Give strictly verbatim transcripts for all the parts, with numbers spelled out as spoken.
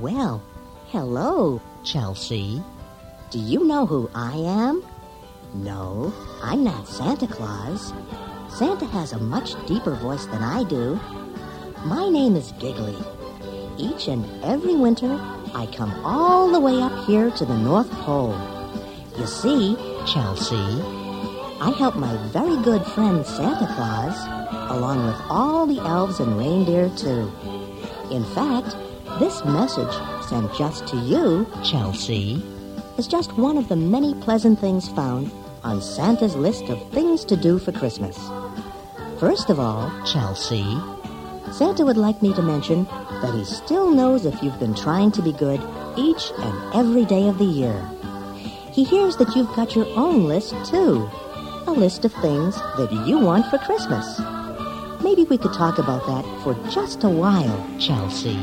Well, hello, Chelsea. Do you know who I am? No, I'm not Santa Claus. Santa has a much deeper voice than I do. My name is Giggly. Each and every winter, I come all the way up here to the North Pole. You see, Chelsea, I help my very good friend Santa Claus, along with all the elves and reindeer, too. In fact, this message sent just to you, Chelsea, is just one of the many pleasant things found on Santa's list of things to do for Christmas. First of all, Chelsea, Santa would like me to mention that he still knows if you've been trying to be good each and every day of the year. He hears that you've got your own list, too. A list of things that you want for Christmas. Maybe we could talk about that for just a while, Chelsea.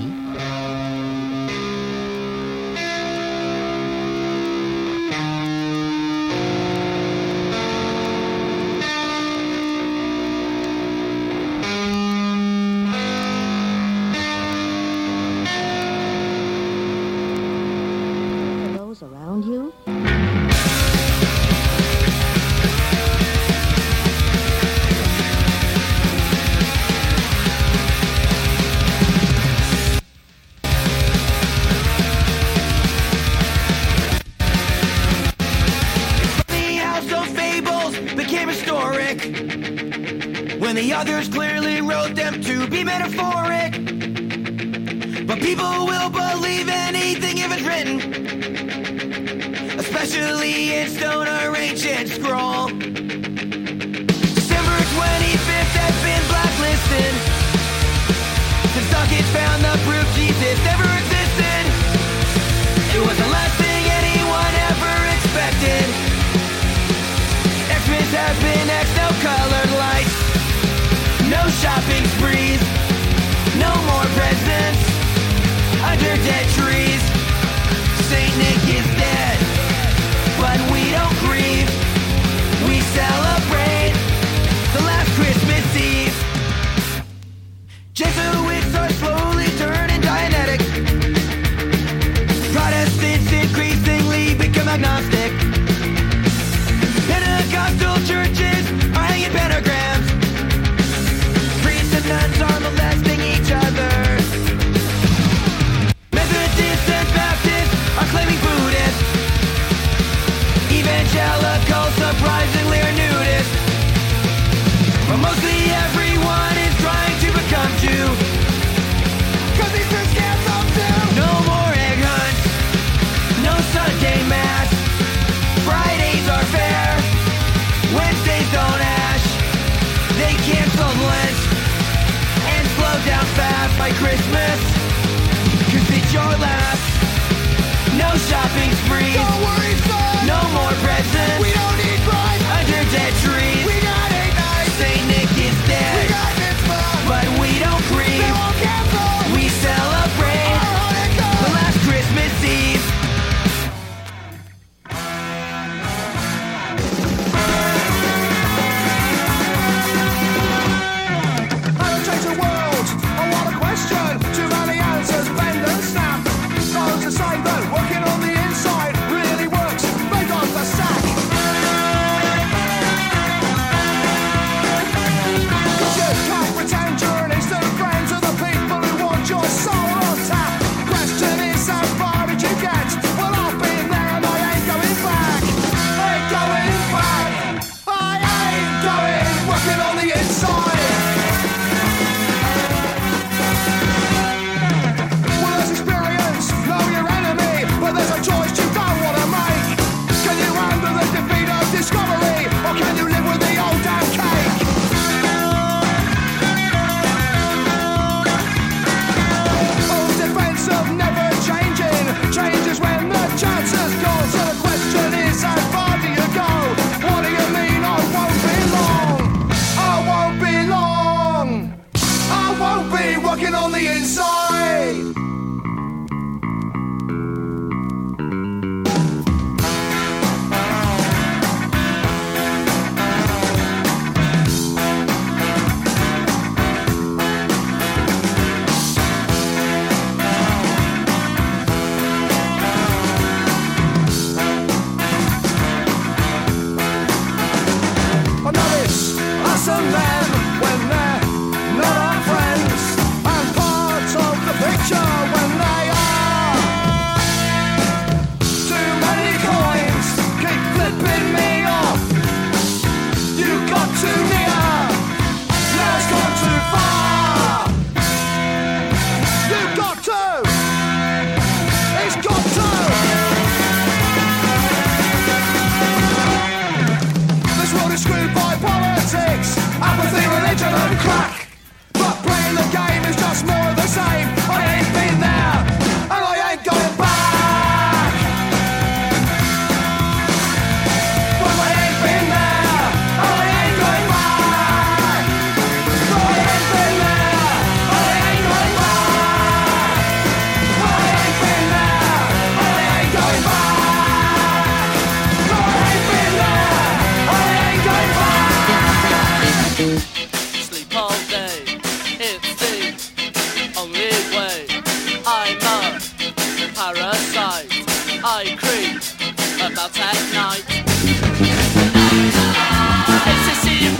Those around you? When the others clearly wrote them to be metaphoric. But people will believe anything if it's written, especially in stone or ancient scroll. December twenty-fifth has been blacklisted since Dawkins found the proof Jesus never existed. It was the last thing anyone ever expected. Xmas has been X, no colored lights, no shopping sprees, no more presents under dead trees. Saint Nick is dead, but we don't grieve. We celebrate the last Christmas Eve. Jesuits are slowly turning Dianetic. Protestants increasingly become agnostic. Pentecostal churches are hanging pentagrams. Priests and nuns are molesting each other. Methodists and Baptists are claiming Buddhists. Evangelicals surprisingly are nudists. But mostly everyone is trying to become Jew, 'cause he's too scared of Jew. No more egg hunts, no Sunday mass. Fridays are fair, Wednesdays don't ash. They canceled Lent and slowed down fast by Christmas, 'cause it's your last. No shopping sprees, don't worry, son. No more presents, we don't need Christ under dead trees. We got eight nights, Saint Nick is dead, we got mitzvah, but we don't grieve. They won't cancel, we celebrate the last Christmas Eve. Working on the inside really works. They got the sack.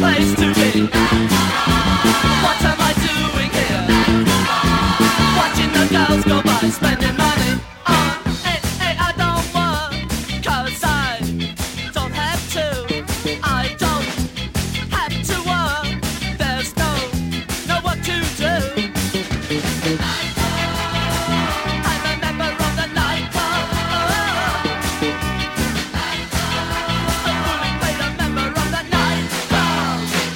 place to be. What am I doing here? Watching the girls go by, spending money on it. Hey, I don't work, 'cause I don't have to. I don't have to work. There's no, no work to do. I'm a member of the night club. A fully paid a member of the night club.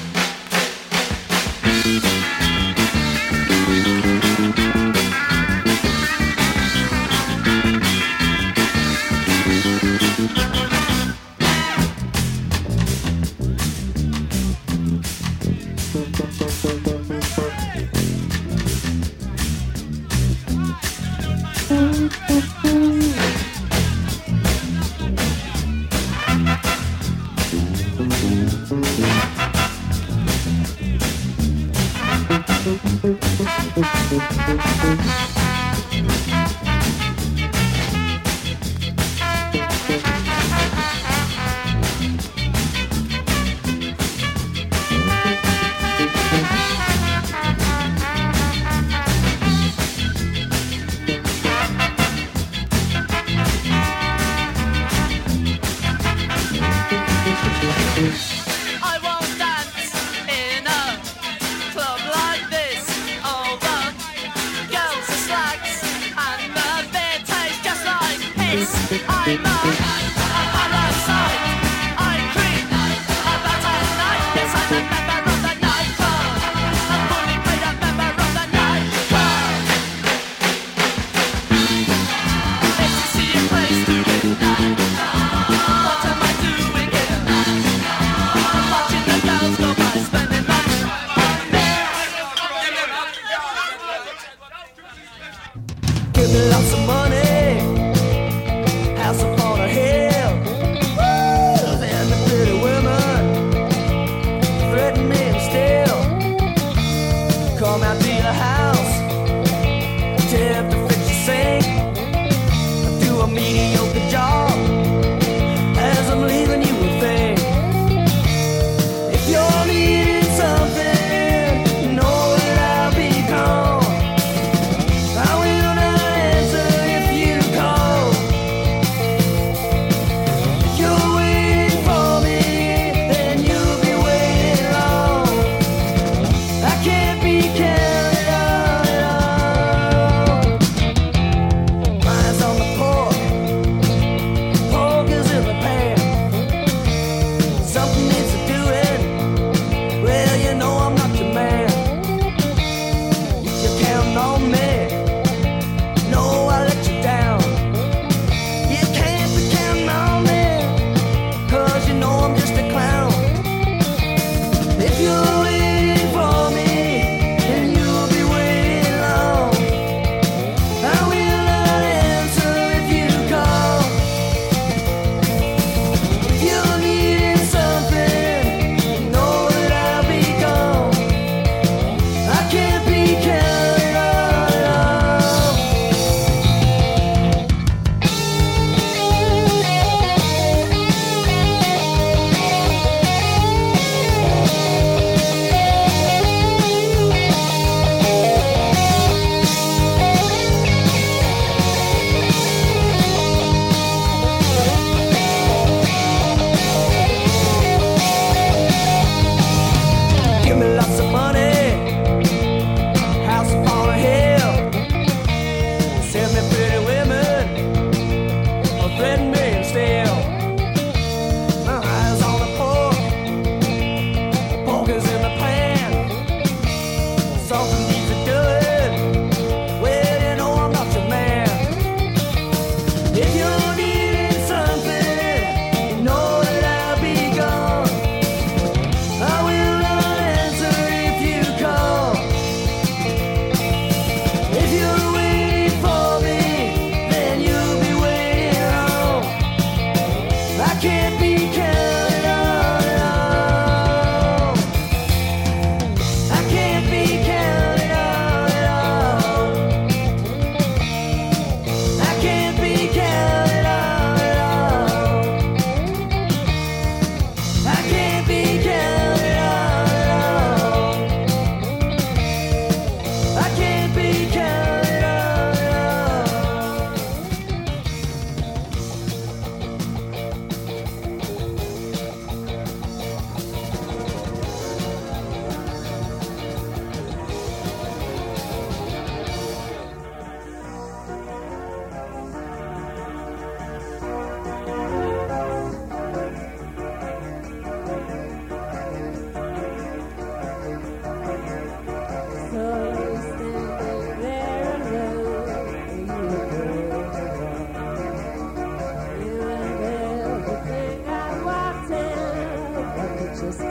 I won't dance in a club like this. All the girls are slags and the beer tastes just like piss. I'm a, a parasite. I creep about at night. Yes, I'm a member of the nightclub. A fully paid a member of the nightclub. It's a see a place to be. What am I doing here? Watching the girls go by, spending money on me. Give me lots of money, house upon a hill.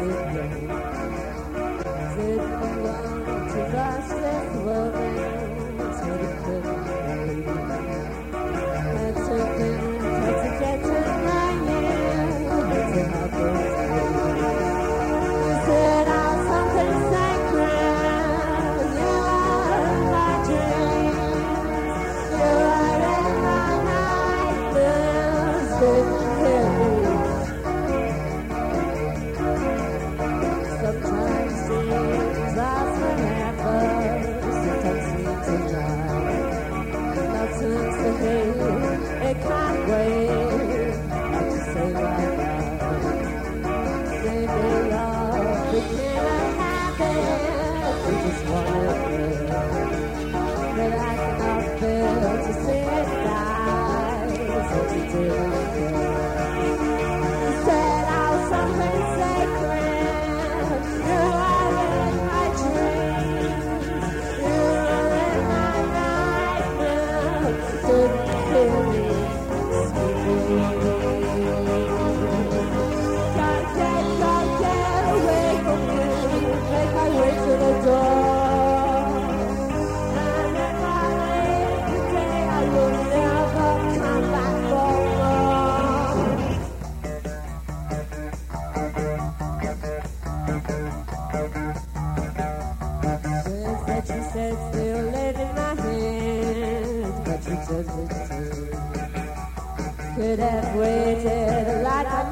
Could have waited like a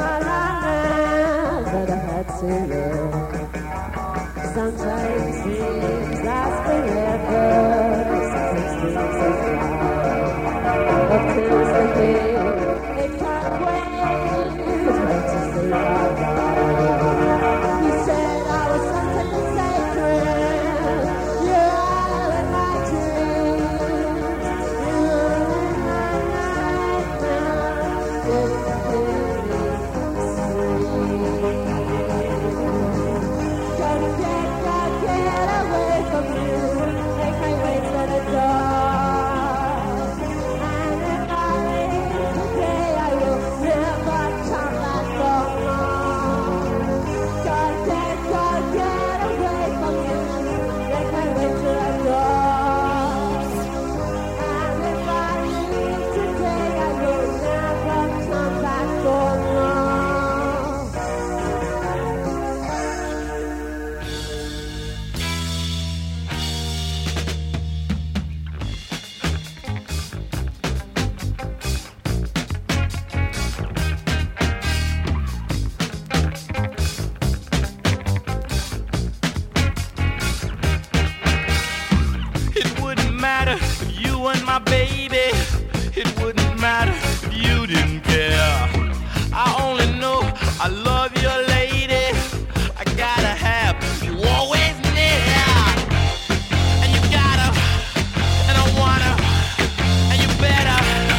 man, but I had to look. Sometimes things last forever, sometimes things are fly. But till the day, it can't wait to say bye-bye. He said I was something sacred. You're all in my dreams. You're in my nightmares. It's really sweet. Gotta get, gotta get away from you. Make my way to the door. And if I leave today, I will never come back for more. Gotta get, gotta get away from you. Make my way to the door. And if I leave today, I will never come back for more. It wouldn't matter if you weren't my baby. It wouldn't matter if you didn't care. I only know I love you, lady. I gotta have you always near. And you gotta, and I wanna, and you better.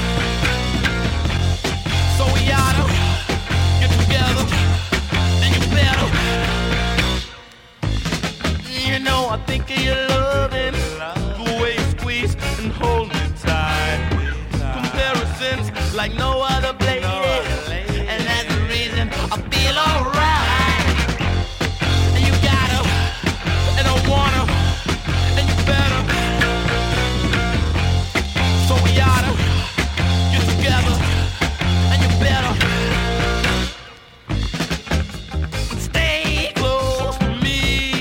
So we oughta get together, and you better. You know I think of your loving, the way you squeeze and hold me tight. Comparisons like no other lady, and that's the reason I feel alright. And you gotta, and I wanna, and you better. So we oughta get together, and you better. Stay close to me.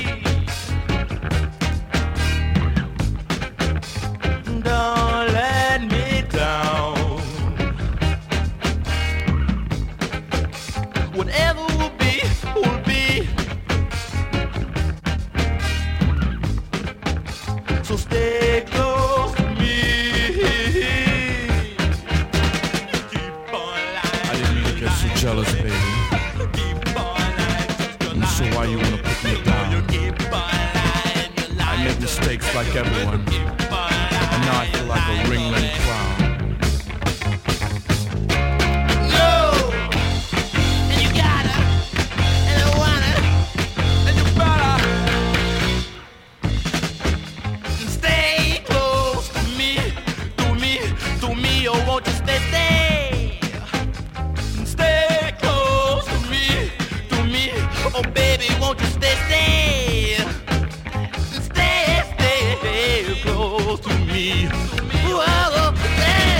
Don't let me down. Whatever will be, will be. So stay close to me. Keep on lying. I didn't mean to get so jealous, baby. Keep on lying. And so why you wanna put me down? Keep on lying. I make mistakes like everyone, and now I feel like a ringling clown. No, and you gotta, and I wanna, and you better. And stay close to me, to me, to me, oh won't you stay, stay. And stay close to me, to me, oh baby, baby, won't you stay, stay, stay, stay close to me. Whoa, hey.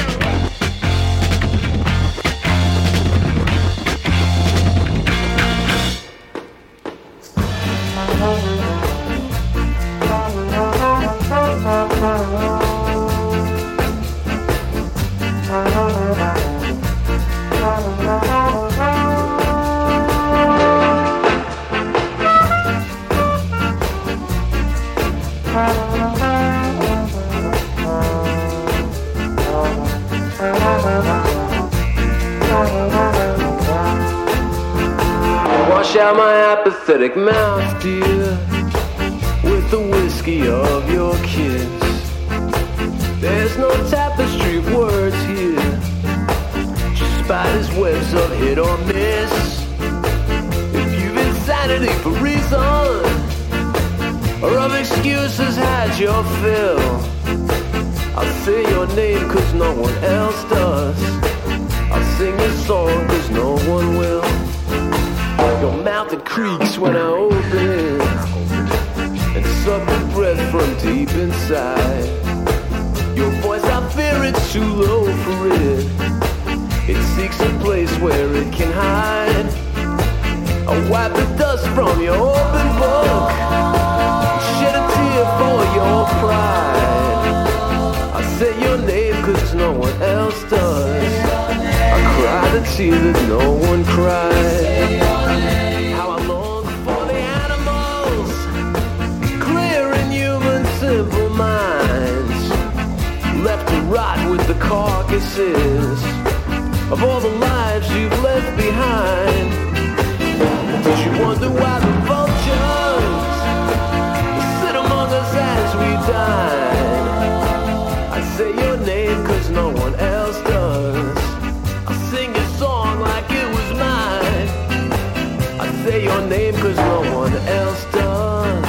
Wash out my apathetic mouth, dear, with the whiskey of your kiss. There's no tapestry of words here, just spiders' webs of hit or miss. If you've insanity for reason, or of excuses had your fill, I'll say your name cause no one else does. I'll sing your song cause no one will. Your mouth it creaks when I open, and suck the breath from deep inside. Your voice, I fear it's too low for it. It seeks a place where it can hide. I'll wipe the dust from your open book, shed a tear for your pride. I say your name cause no one else does. I cry the tear that no one cried. How I long for the animals, clear in human simple minds, left to rot with the carcasses of all the lives you've left behind. Did you wonder why the vultures sit among us as we dine? I say your name cause no one else does. I sing your song like it was mine. I say your name cause no one else does.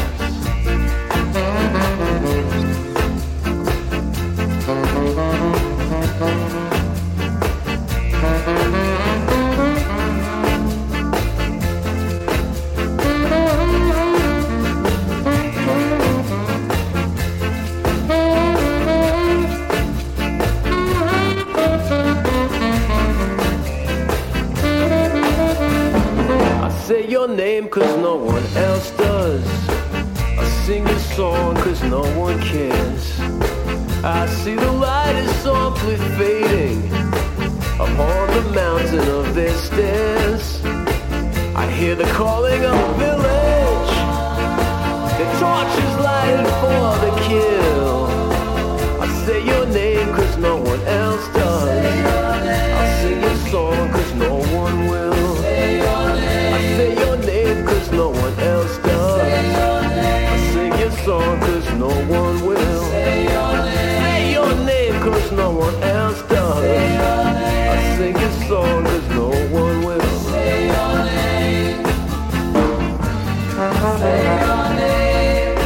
Say your name cause no one else does. I sing your song cause no one cares. I see the light is softly fading upon the mountain of their stairs. I hear the calling of a village, their torches lighted for the kill. I say your name cause no one else does. I'll sing your song cause no one will. Say your name cause no one else does. I sing your song cause no one will. Say your name cause no one else does. I sing your song cause no one will. Say your name. Say your name.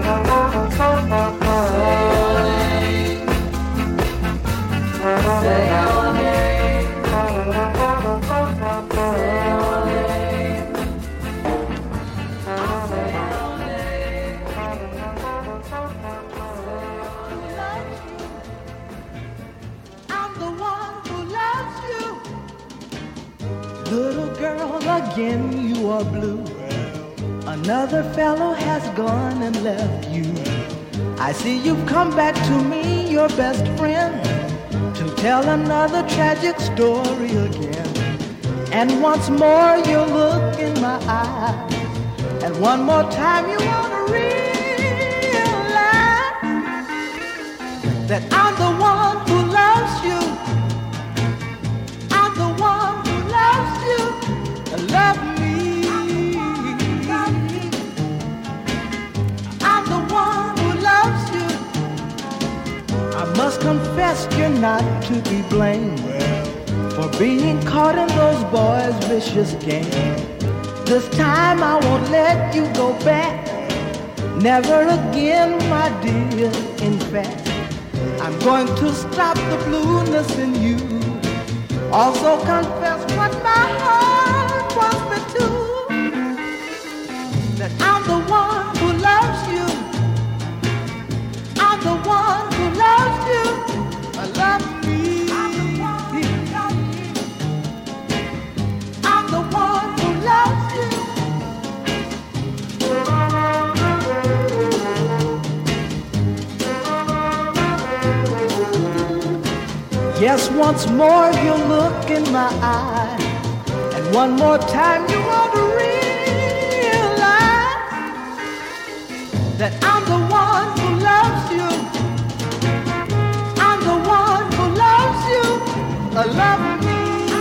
Say your name. Little girl, again you are blue. Another fellow has gone and left you. I see you've come back to me, your best friend, to tell another tragic story again. And once more you look in my eyes, and one more time you want to realize that I'm the one who loves you. I'm the one who loves you. Love me. I'm the one who loves you. I must confess you're not to be blamed for being caught in those boys' vicious game. This time I won't let you go back. Never again, my dear. In fact, I'm going to stop the blueness in you. Also confess what my heart wants me to. that I'm the one who loves you. I'm the one who loves you. I love me. I'm the one who loves you. I'm the one who loves you. Yes, once more you look in my eye, and one more time you want to realize that I'm the one who loves you. I'm the one who loves you. I love me.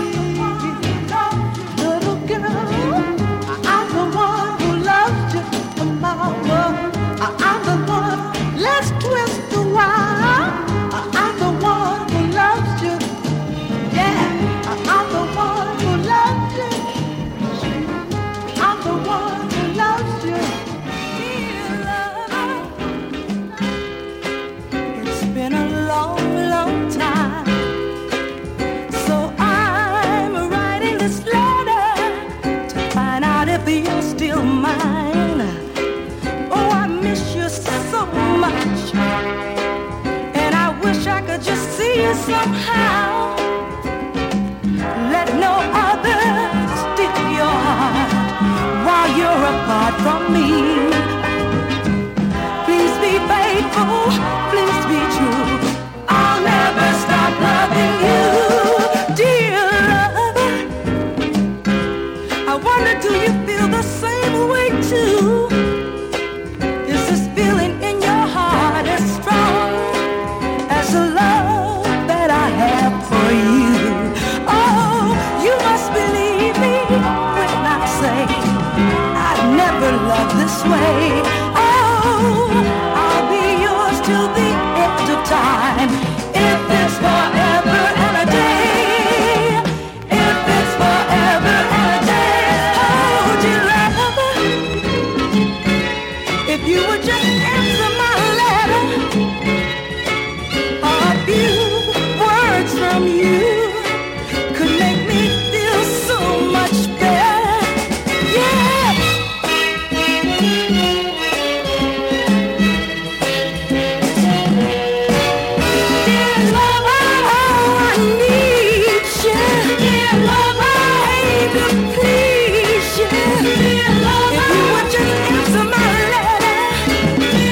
Little girl, I'm the one who loves you. Mama, I'm the one. Let's twist the wire. I'm the one who loves you. Yeah, I'm the one who loves you. I'm the one who loves you. It's been a long, long time. So I'm writing this letter to find out if you're still mine. Oh, I miss you so much. And I wish I could just see you somehow. Let no other steal your heart while you're apart from me. Please be faithful, please be true. I'll never stop loving you, dear lover. I wonder, do you feel the same way too? Is this feeling in your heart as strong as the love that I have for you? Oh, you must believe me when I say I've never loved this way. Oh, I'll be yours till the end of time. If it's forever and a day, if it's forever and a day. Oh, dear lover, if you would just answer my letter, a few words from you could make me feel so much better. Yeah. Dear lover, I need you. Dear lover, I aim to please you. Dear lover, if you would just answer my letter,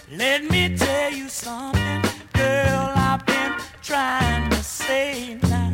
Let me tell you something, girl, I've been trying to say now.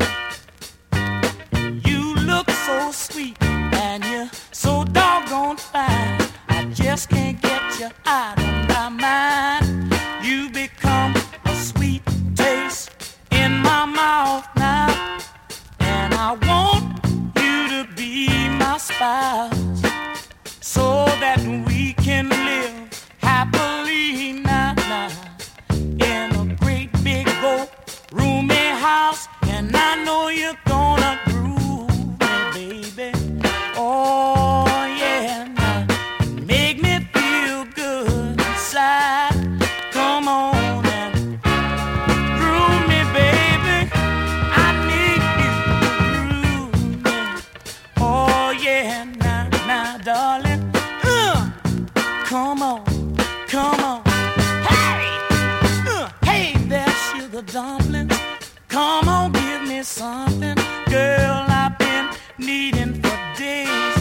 You look so sweet and you're so doggone fine. I just can't get you out of my mind. You become a sweet taste in my mouth now. And I want you to be my spouse, so that we can live happily now, now in a great big old roomy house. And I know you're gonna groove me, baby. Oh yeah, now make me feel good inside. Come on and groove me, baby. I need you to groove me. Oh yeah, now, now, darling. Uh, come on, come on. Hey, uh, hey there, sugar dumplings. Come on, give me something, girl, I've been needing for days.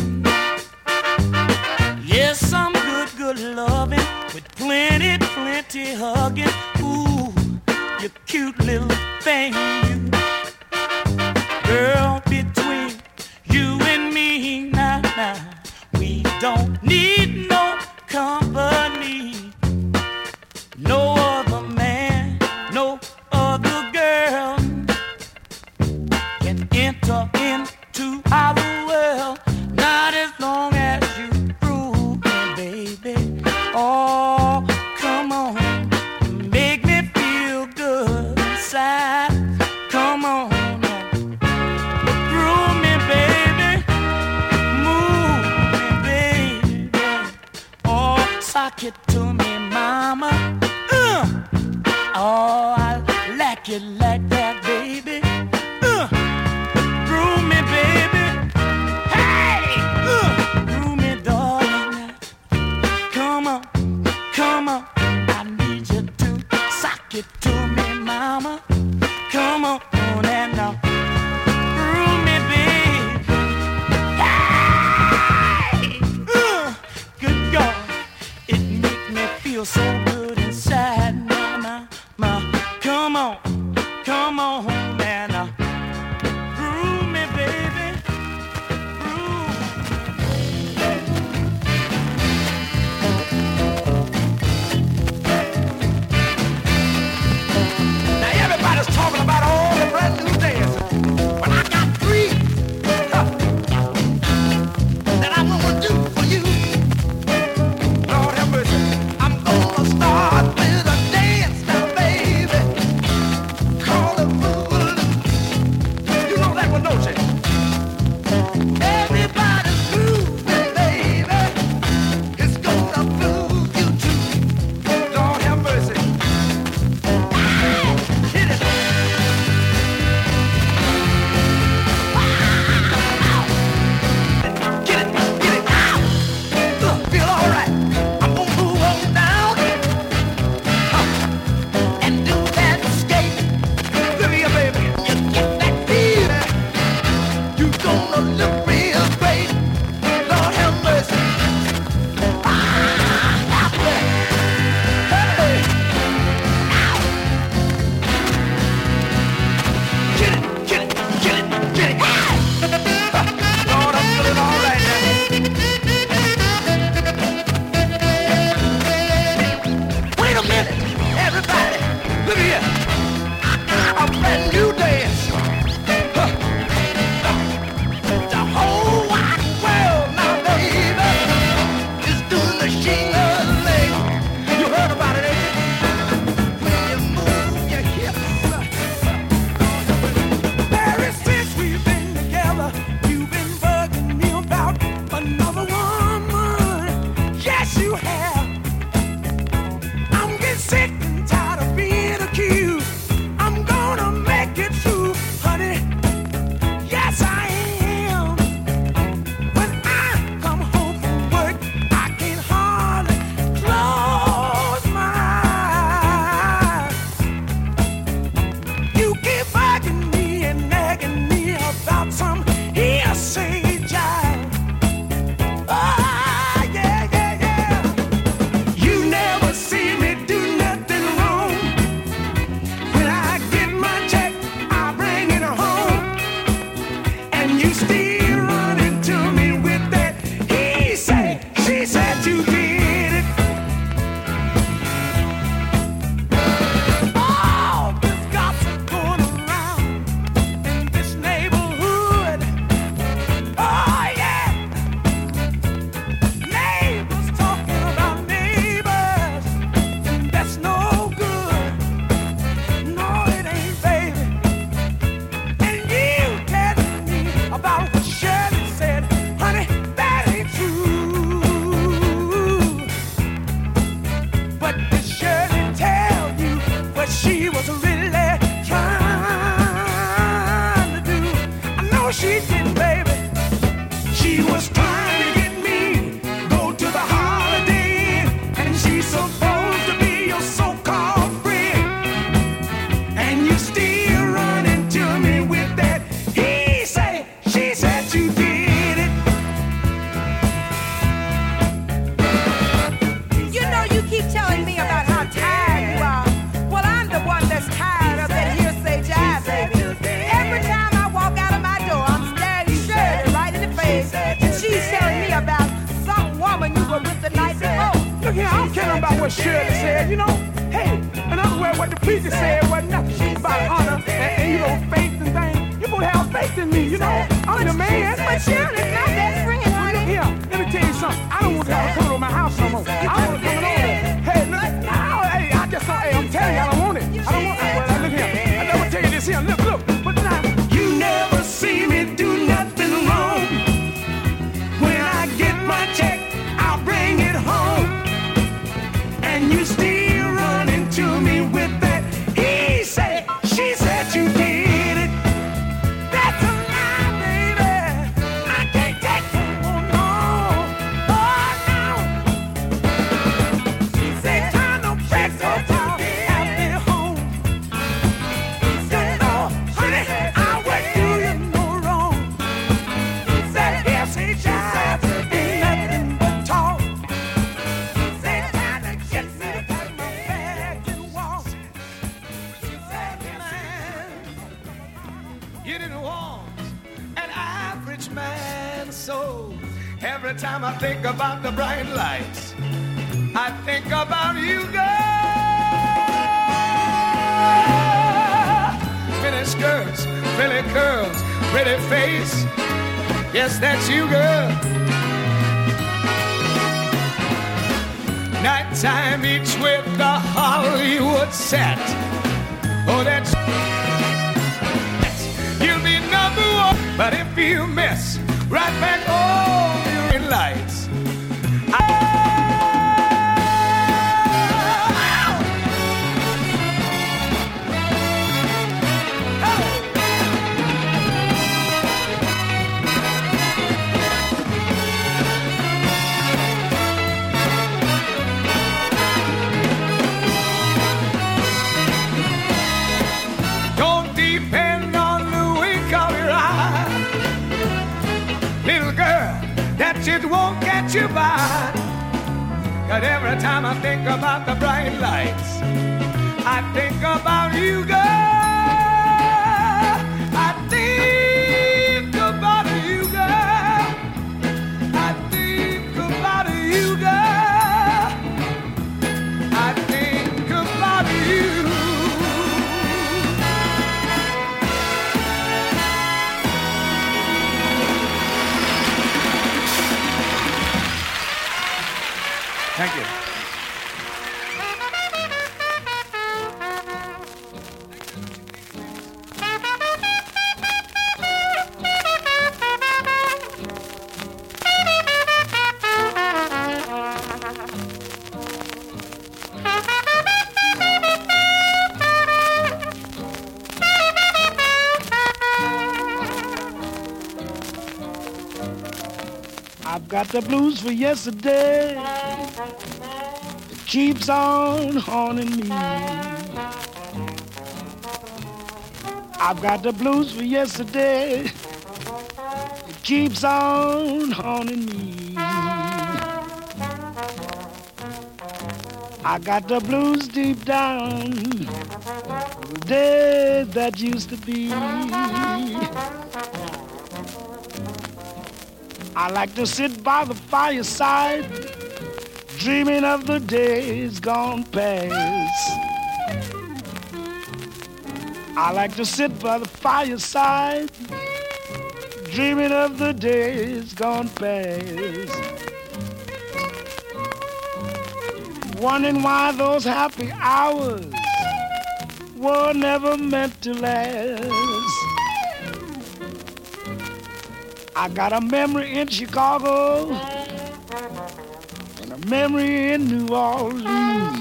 Yes, some good, good loving with plenty, plenty hugging. Ooh, you cute little thing, you. Girl, between you and me now, now, we don't need no company. No other man, no other girl can enter into our world. Not as long as you prove me, baby. Oh, come on, make me feel good inside. Come on, groove me, baby. Move me, baby. Oh, sock it to me, mama. Uh. Oh, I like it like that, baby. Uh. Groove me, baby. Hey! Uh. Groove me, darling. Come on, come on. I need you to sock it to me, mama. Come on, and now groove me, baby. Hey! Uh. Good God, it make me feel so good inside, mama. Ma, come on, come on, man. Uh, groove me, baby. Groove. Now everybody's talking about all the brand new dances, but I got three huh, that I want to do for you. Lord have mercy. I'm gonna start with a dance now, baby. Call it boogaloo. You know that one, don't you? Everybody's grooving, baby. It's gonna move you too. Lord have mercy. Hit it. Get it, get it. Uh, feel all right. I'm gonna move on down uh, and do that skate. Look here, baby. You get that feeling. You gonna look real great. Lord have mercy. Ah, happy. Hey. Ow. Get it, get it, get it, get it. Ah. Lord, I'm feeling all right now. Wait a minute, everybody. Look here. A brand new dance. Huh. The whole wide world now, baby, is doing the shing-a-ling. You heard about it, ain't you? When you move your hips. Ever since we've been together, you've been bugging me about another woman. Yes, you have. I'm getting sick and tired of being accused. I'm gonna make it said, you know, hey, in other words, what the preacher said wasn't nothing about honor and, and you know, faith and things. You supposed to have faith in me, you know. I'm the man. But Shirley's not that friend, honey. Here, let me tell you something. I don't want to have come to my house no more. I want to come over there. Hey, look, no, hey, I just don't, hey, I'm telling you, I don't want it. I don't want it. Well, look here. I never tell you this here. Look, look. But now, you never see me do nothing wrong. When I get my check, I'll bring it home. And you still running to me with that. He said, she said you did it. That's a lie, baby. I can't take it. Oh, no. Oh, no. She said, I know she's so tall. Have me home. He said, no, honey, I won't do you no wrong. He said, yes, he said, ain't nothing but talk. He said, time to get me to pack my bags and walk. She said, man, you didn't want an average man's soul. Every time I think about the bright lights, I think about you, girl. Mini skirts, pretty curls, pretty face. Yes, that's you, girl. Nighttime each with the Hollywood set. Oh, that's you'll be number one. But if you miss, right back all your lights. Don't depend on the wink of your eye, little girl, that shit won't get you by. Cause every time I think about the bright lights, I think about you, girl. I think about you, girl. I think about you, girl. I think about you. Thank you. I've got the blues for yesterday. It keeps on haunting me. I've got the blues for yesterday. It keeps on haunting me. I got the blues deep down, the days that used to be. I like to sit by the fireside, dreaming of the days gone past. I like to sit by the fireside, dreaming of the days gone past. Wondering why those happy hours were never meant to last. I got a memory in Chicago and a memory in New Orleans,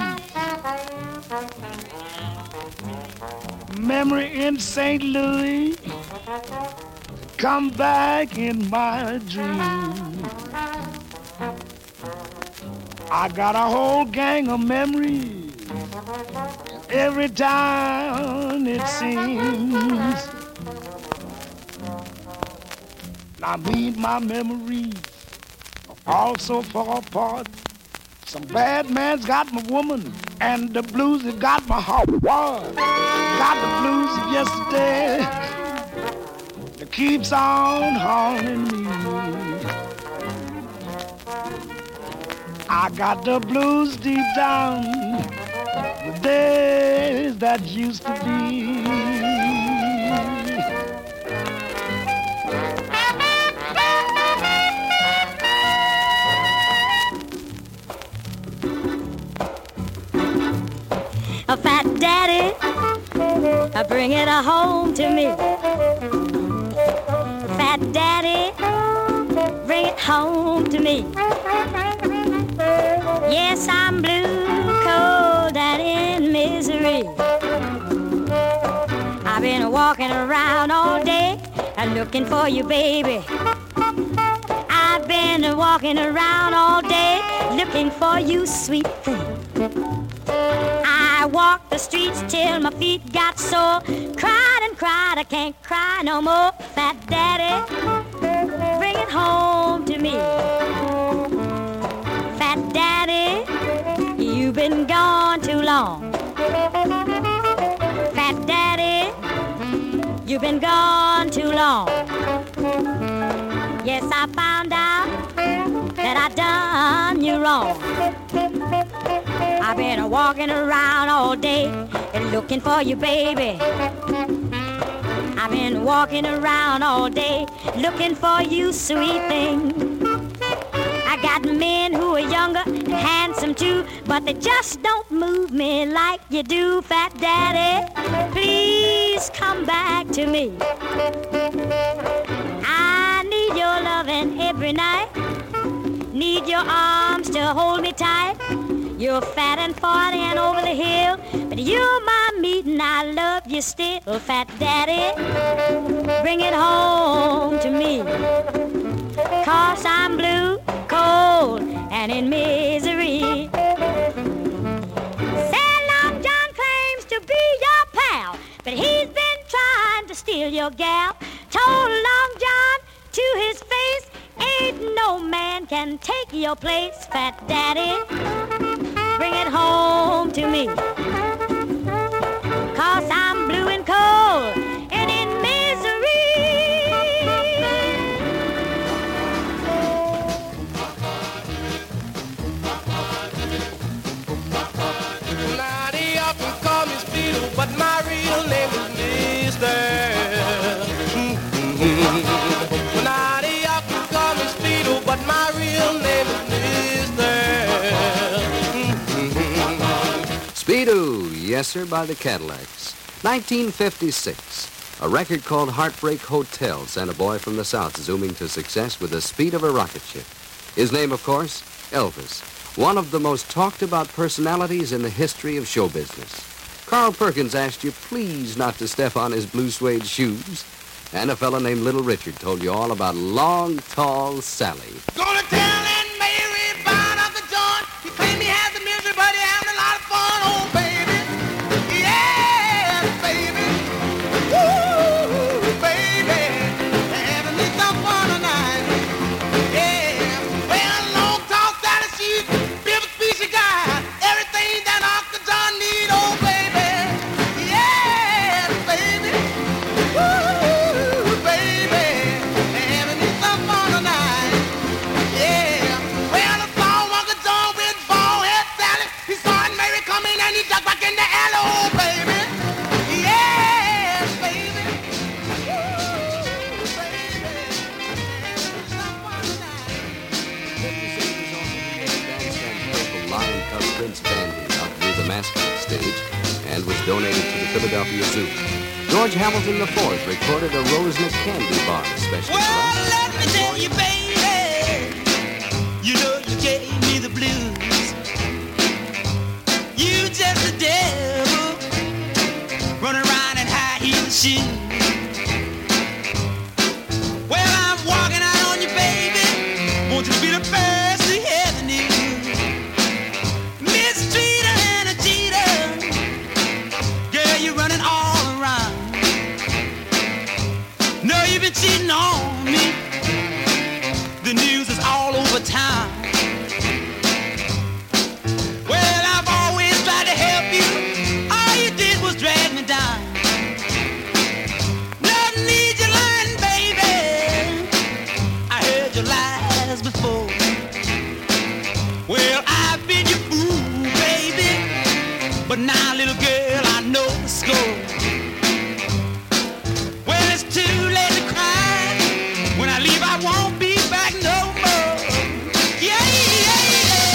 memory in Saint Louis, come back in my dream. I got a whole gang of memories every time it seems. I mean, my memories all so far apart. Some bad man's got my woman, and the blues that got my heart. Got the blues of yesterday that keeps on haunting me. I got the blues deep down, that used to be. A fat daddy, bring it home to me. Fat daddy, bring it home to me. Yes, I'm blue, cold, and in misery. I've been walking around all day looking for you, baby. I've been walking around all day looking for you, sweet thing. I walked the streets till my feet got sore. Cried and cried, I can't cry no more. Fat daddy, bring it home to me. Fat daddy, you've been gone too long. Fat daddy, you've been gone too long. Yes, I found out that I done you wrong. I've been walking around all day and looking for you, baby. I've been walking around all day looking for you, sweet thing. I got men who are younger and handsome too, but they just don't move me like you do. Fat daddy, please come back to me. I need your loving every night. Need your arms to hold me tight. You're fat and forty and over the hill, but you're my meat and I love you still. Fat daddy, bring it home to me. Cause I'm blue, cold, and in misery. Say Long John claims to be your pal, but he's been trying to steal your gal. Told Long John to his face, ain't no man can take your place. Fat daddy, bring it home to me. Cause I'm blue and cold and in misery. Now they often call me Speedo, but my real name is Mister Mm-hmm. Now they often call me Speedo, but my real name is Mister Speedo, yes sir, by the Cadillacs. nineteen fifty-six. A record called Heartbreak Hotel sent a boy from the South zooming to success with the speed of a rocket ship. His name, of course, Elvis, one of the most talked about personalities in the history of show business. Carl Perkins asked you please not to step on his blue suede shoes, and a fella named Little Richard told you all about Long, Tall Sally. Gonna tell Aunt Mary about Uncle John. He claimed he has the misery, but he having a lot of fun. Oh, baby. Yeah, baby. Woo, baby. Having me some fun tonight. Yeah. Well, Long, Tall Sally, she's a bit of a species guy. Everything that Uncle John need. Oh, baby. Yeah, baby. Woo, baby. Having me some fun tonight. Yeah. Well, I saw Uncle John with bald head Sally. He saw Aunt Mary coming and he ducked back in the alley. Oh, baby. Yeah, baby. Woo, baby. Having some fun tonight. fifty-six was also the year the bandstand playful Lion Cub Prince Bandy outgrew the mascot stage and was donated to the Philadelphia Zoo. George Hamilton the fourth recorded a Roseneck candy bar especially for Well, us. let me tell you, baby, you know you gave me the blues. You just a devil, running around in high heel shoes. Well, I'm walking out on you, baby. Want you to be the first to hear the news. Mistreater and a cheater, girl, you're running all around. No, you've been cheating on me. The news is all over town. Well, I've always tried to help you. All you did was drag me down. But now, little girl, I know the score. Well, it's too late to cry. When I leave, I won't be back no more. Yeah, yeah,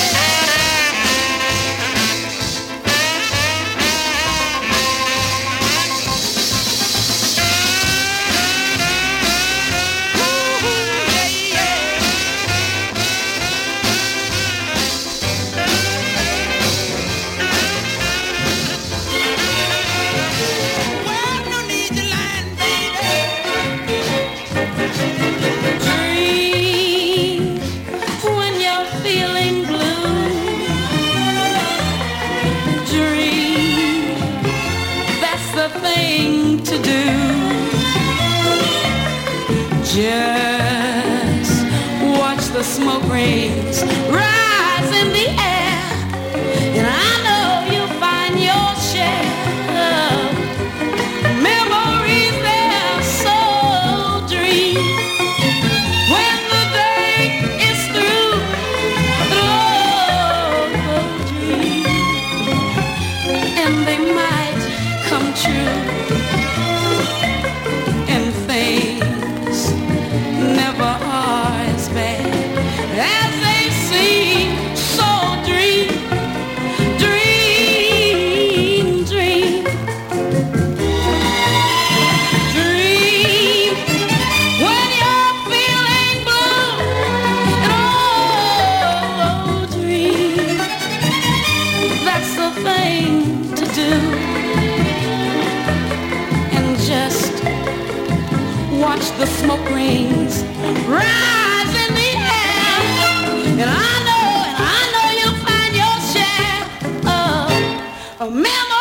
thing to do. Just watch the smoke rings rise in the air, and I know you'll find your share of memories there. So dream when the day is through. Oh, dream, and they might come true, and things never are as bad as they seem. So dream, dream, dream, dream when you're feeling blue, and oh, dream, that's the thing to do. Just watch the smoke rings rise in the air, and I know, and I know you'll find your share of a memory.